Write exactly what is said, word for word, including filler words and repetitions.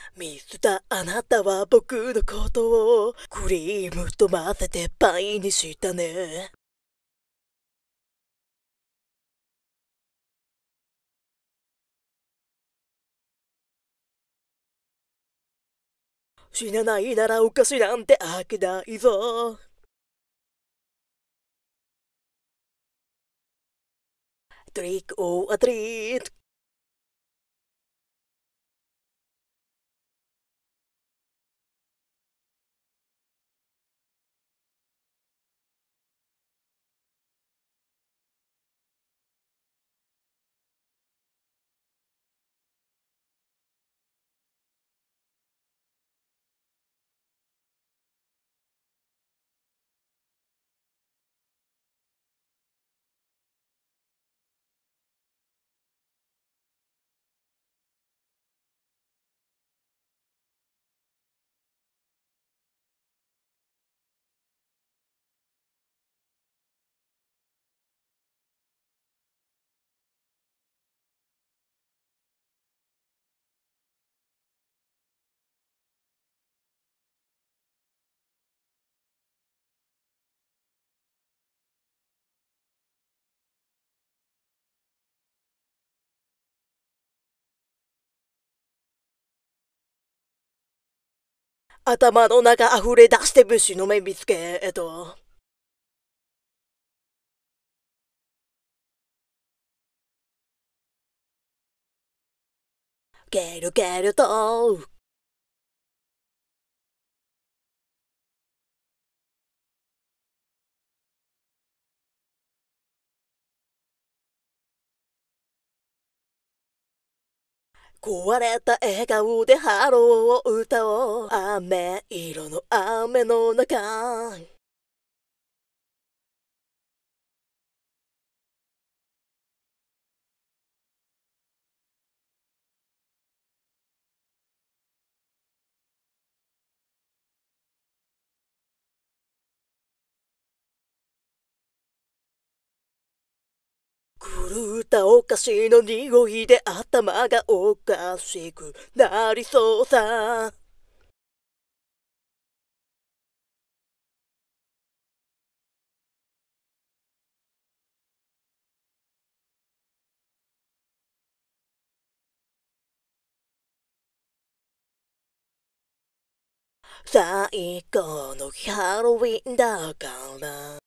ミスターあなたは僕のことをクリームと混ぜてパイにしたね。死なないならお菓子なんてあげないぞ。トリックオアトリート。頭の中溢れ出して虫の目見つけと。ゲルゲルと。壊れた笑顔でハローを歌おう。雨色の雨の中。狂ったお菓子の匂いで頭がおかしくなりそうさ。最後のハロウィンだから